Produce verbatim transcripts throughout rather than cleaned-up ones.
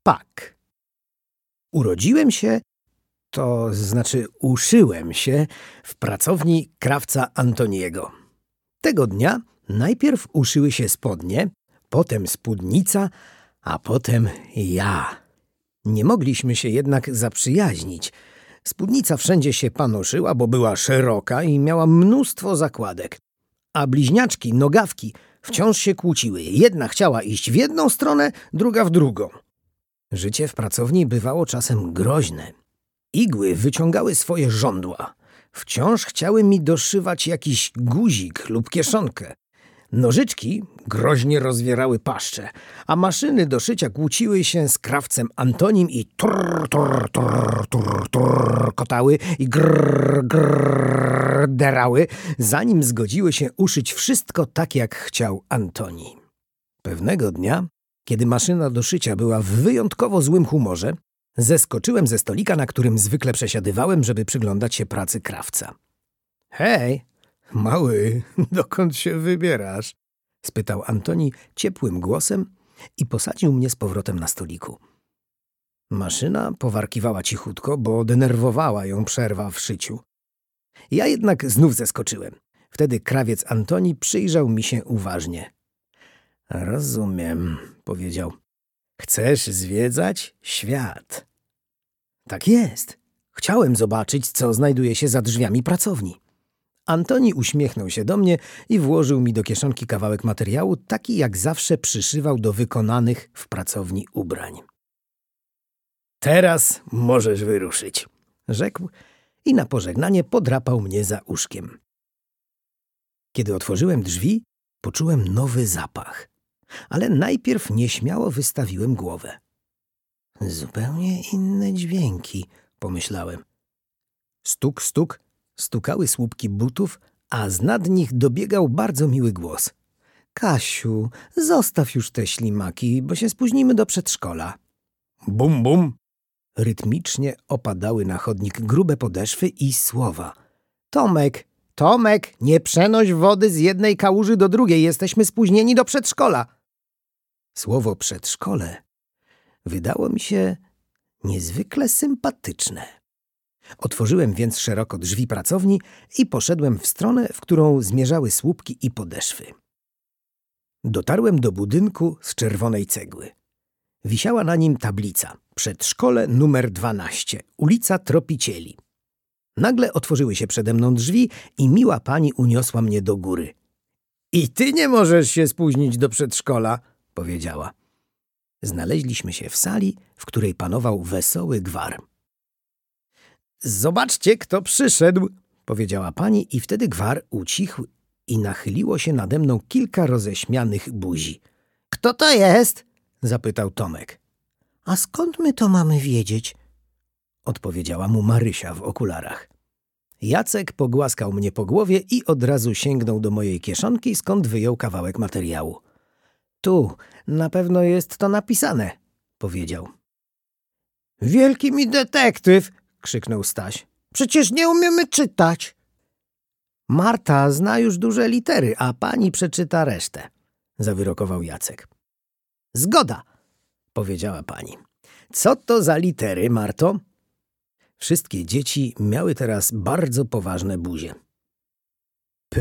Pak. Urodziłem się, to znaczy uszyłem się w pracowni krawca Antoniego. Tego dnia najpierw uszyły się spodnie, potem spódnica, a potem ja. Nie mogliśmy się jednak zaprzyjaźnić. Spódnica wszędzie się panoszyła, bo była szeroka i miała mnóstwo zakładek. A bliźniaczki, nogawki, wciąż się kłóciły. Jedna chciała iść w jedną stronę, druga w drugą. Życie w pracowni bywało czasem groźne. Igły wyciągały swoje żądła. Wciąż chciały mi doszywać jakiś guzik lub kieszonkę. Nożyczki groźnie rozwierały paszcze, a maszyny do szycia kłóciły się z krawcem Antonim i tur, tur, tur, tur, tur, kotały i grrr, grrr, derały, zanim zgodziły się uszyć wszystko tak, jak chciał Antoni. Pewnego dnia, kiedy maszyna do szycia była w wyjątkowo złym humorze, zeskoczyłem ze stolika, na którym zwykle przesiadywałem, żeby przyglądać się pracy krawca. — Hej, mały, dokąd się wybierasz? — spytał Antoni ciepłym głosem i posadził mnie z powrotem na stoliku. Maszyna powarkiwała cichutko, bo denerwowała ją przerwa w szyciu. Ja jednak znów zeskoczyłem. Wtedy krawiec Antoni przyjrzał mi się uważnie. — Rozumiem — powiedział. — Chcesz zwiedzać świat? — Tak jest. Chciałem zobaczyć, co znajduje się za drzwiami pracowni. Antoni uśmiechnął się do mnie i włożył mi do kieszonki kawałek materiału, taki jak zawsze przyszywał do wykonanych w pracowni ubrań. — Teraz możesz wyruszyć — rzekł i na pożegnanie podrapał mnie za uszkiem. Kiedy otworzyłem drzwi, poczułem nowy zapach, ale najpierw nieśmiało wystawiłem głowę. Zupełnie inne dźwięki, pomyślałem. Stuk, stuk, stukały słupki butów, a z nad nich dobiegał bardzo miły głos. Kasiu, zostaw już te ślimaki, bo się spóźnimy do przedszkola. Bum, bum. Rytmicznie opadały na chodnik grube podeszwy i słowa. Tomek, Tomek, nie przenoś wody z jednej kałuży do drugiej, jesteśmy spóźnieni do przedszkola. Słowo przedszkole wydało mi się niezwykle sympatyczne. Otworzyłem więc szeroko drzwi pracowni i poszedłem w stronę, w którą zmierzały słupki i podeszwy. Dotarłem do budynku z czerwonej cegły. Wisiała na nim tablica. Przedszkole numer dwanaście, ulica Tropicieli. Nagle otworzyły się przede mną drzwi i miła pani uniosła mnie do góry. I ty nie możesz się spóźnić do przedszkola, powiedziała. Znaleźliśmy się w sali, w której panował wesoły gwar. Zobaczcie, kto przyszedł, powiedziała pani i wtedy gwar ucichł i nachyliło się nade mną kilka roześmianych buzi. Kto to jest? Zapytał Tomek. A skąd my to mamy wiedzieć? Odpowiedziała mu Marysia w okularach. Jacek pogłaskał mnie po głowie i od razu sięgnął do mojej kieszonki, skąd wyjął kawałek materiału. Tu, na pewno jest to napisane, powiedział. Wielki mi detektyw, krzyknął Staś. Przecież nie umiemy czytać. Marta zna już duże litery, a pani przeczyta resztę, zawyrokował Jacek. Zgoda, powiedziała pani. Co to za litery, Marto? Wszystkie dzieci miały teraz bardzo poważne buzie. P,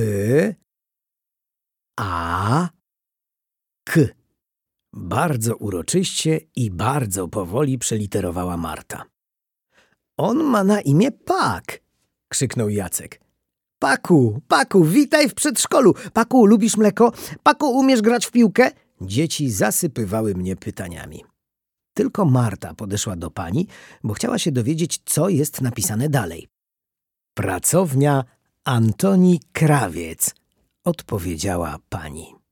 A, K. Bardzo uroczyście i bardzo powoli przeliterowała Marta. On ma na imię Pak, krzyknął Jacek. Paku, Paku, witaj w przedszkolu. Paku, lubisz mleko? Paku, umiesz grać w piłkę? Dzieci zasypywały mnie pytaniami. Tylko Marta podeszła do pani, bo chciała się dowiedzieć, co jest napisane dalej. Pracownia Antoni Krawiec, odpowiedziała pani.